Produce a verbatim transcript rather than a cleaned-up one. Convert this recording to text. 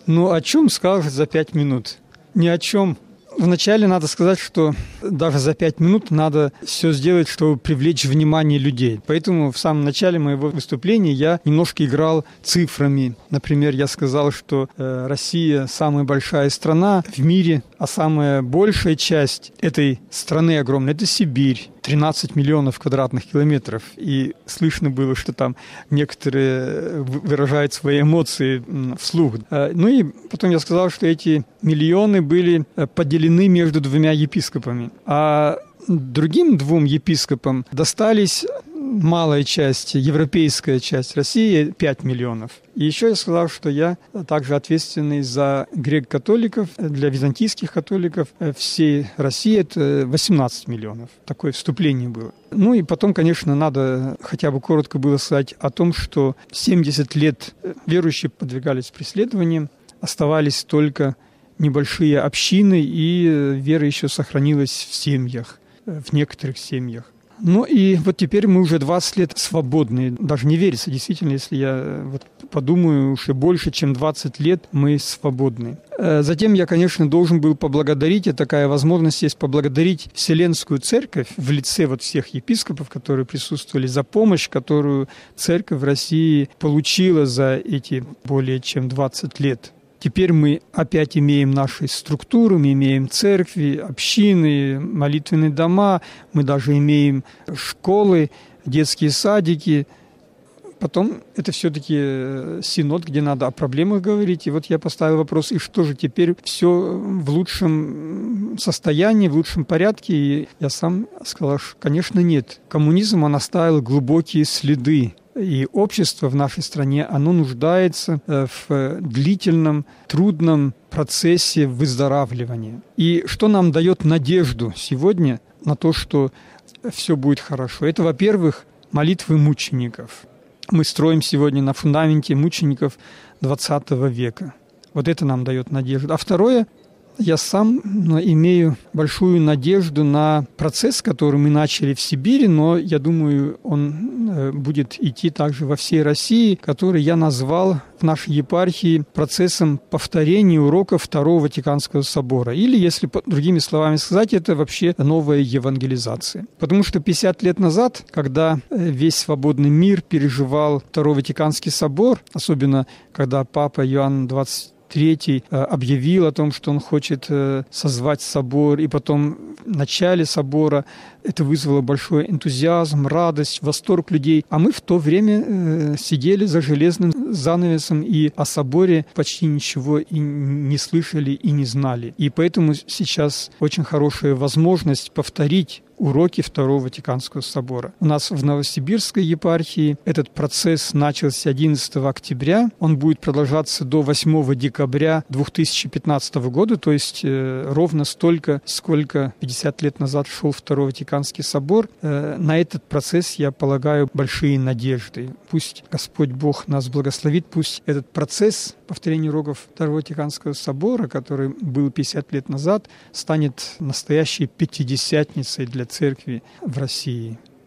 Ну, о чем скажешь за пять минут? Ни о чем. Вначале надо сказать, что даже за пять минут надо все сделать, чтобы привлечь внимание людей. Поэтому в самом начале моего выступления я немножко играл цифрами. Например, я сказал, что э, Россия самая большая страна в мире, а самая большая часть этой страны огромной – это Сибирь. тринадцать миллионов квадратных километров. И слышно было, что там некоторые выражают свои эмоции вслух. Ну и потом я сказал, что эти миллионы были поделены между двумя епископами. А другим двум епископам достались малая часть, европейская часть России, пять миллионов. И еще я сказал, что я также ответственный за греко-католиков, для византийских католиков всей России это восемнадцать миллионов. Такое вступление было. Ну и потом, конечно, надо хотя бы коротко было сказать о том, что семьдесят лет верующие подвергались преследованиям, оставались только небольшие общины, и вера еще сохранилась в семьях, в некоторых семьях. Ну и вот теперь мы уже двадцать лет свободны. Даже не верится, действительно, если я вот подумаю, уже больше, чем двадцать лет мы свободны. Затем я, конечно, должен был поблагодарить, и такая возможность есть, поблагодарить Вселенскую Церковь в лице вот всех епископов, которые присутствовали, за помощь, которую Церковь в России получила за эти более чем двадцать лет. Теперь мы опять имеем наши структуры, мы имеем церкви, общины, молитвенные дома, мы даже имеем школы, детские садики. Потом это все-таки синод, где надо о проблемах говорить. И вот я поставил вопрос, и что же теперь все в лучшем состоянии, в лучшем порядке? И я сам сказал, что, конечно, нет. Коммунизм, он оставил глубокие следы. И общество в нашей стране, оно нуждается в длительном, трудном процессе выздоравливания. И что нам дает надежду сегодня на то, что все будет хорошо? Это, во-первых, молитвы мучеников. Мы строим сегодня на фундаменте мучеников двадцатого века. Вот это нам дает надежду. А второе, я сам имею большую надежду на процесс, который мы начали в Сибири, но, я думаю, он будет идти также во всей России, который я назвал в нашей епархии процессом повторения уроков Второго Ватиканского собора. Или, если другими словами сказать, это вообще новая евангелизация. Потому что пятьдесят лет назад, когда весь свободный мир переживал Второй Ватиканский собор, особенно когда Папа Иоанн двадцать Третий объявил о том, что он хочет созвать собор, и потом в начале собора это вызвало большой энтузиазм, радость, восторг людей. А мы в то время сидели за железным занавесом и о соборе почти ничего и не слышали и не знали. И поэтому сейчас очень хорошая возможность повторить уроки Второго Ватиканского собора. У нас в Новосибирской епархии этот процесс начался одиннадцатого октября. Он будет продолжаться до восьмого декабря две тысячи пятнадцатого года, то есть э, ровно столько, сколько пятьдесят лет назад шел Второй Ватиканский собор. Э, на этот процесс я полагаю большие надежды. Пусть Господь Бог нас благословит, пусть этот процесс повторения уроков Второго Ватиканского собора, который был пятьдесят лет назад, станет настоящей пятидесятницей для Церкви в России.